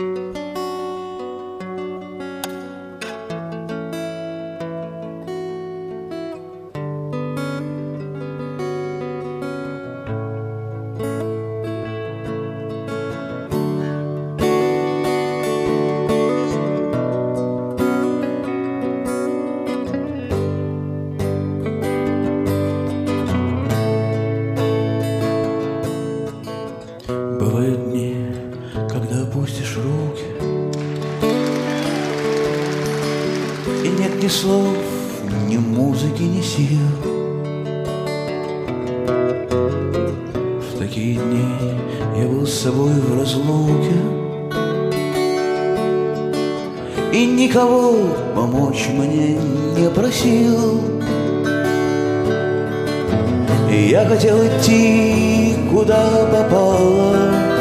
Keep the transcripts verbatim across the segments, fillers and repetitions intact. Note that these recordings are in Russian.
Бывают дни, когда опустишь руки, и нет ни слов, ни музыки, ни сил. В такие дни я был с собой в разлуке и никого помочь мне не просил. И я хотел идти, куда попало,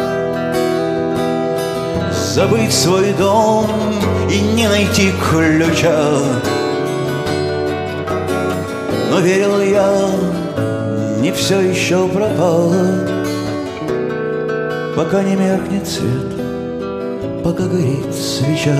забыть свой дом и не найти ключа. Но верил я, не все еще пропало, пока не меркнет свет, пока горит свеча.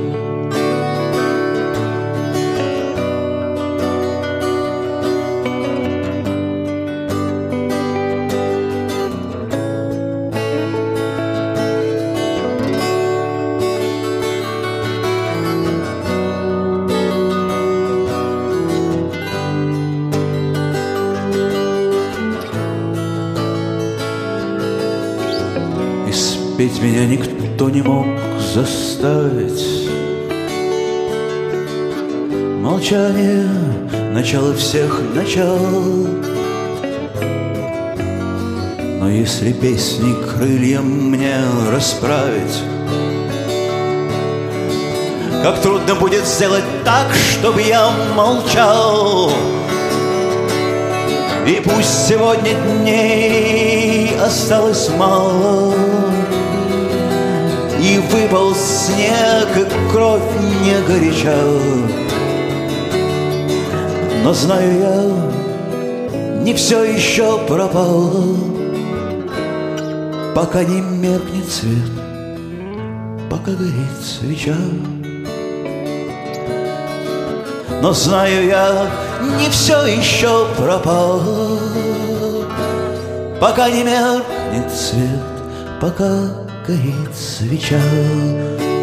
Петь меня никто не мог заставить. Молчание — начало всех начал. Но если песни крыльям мне расправить, как трудно будет сделать так, чтобы я молчал. И пусть сегодня дней осталось мало, и выпал снег, и кровь не горяча, но знаю я, не все еще пропало, пока не меркнет свет, пока горит свеча. Но знаю я, не все еще пропало, пока не меркнет свет, пока горит свеча.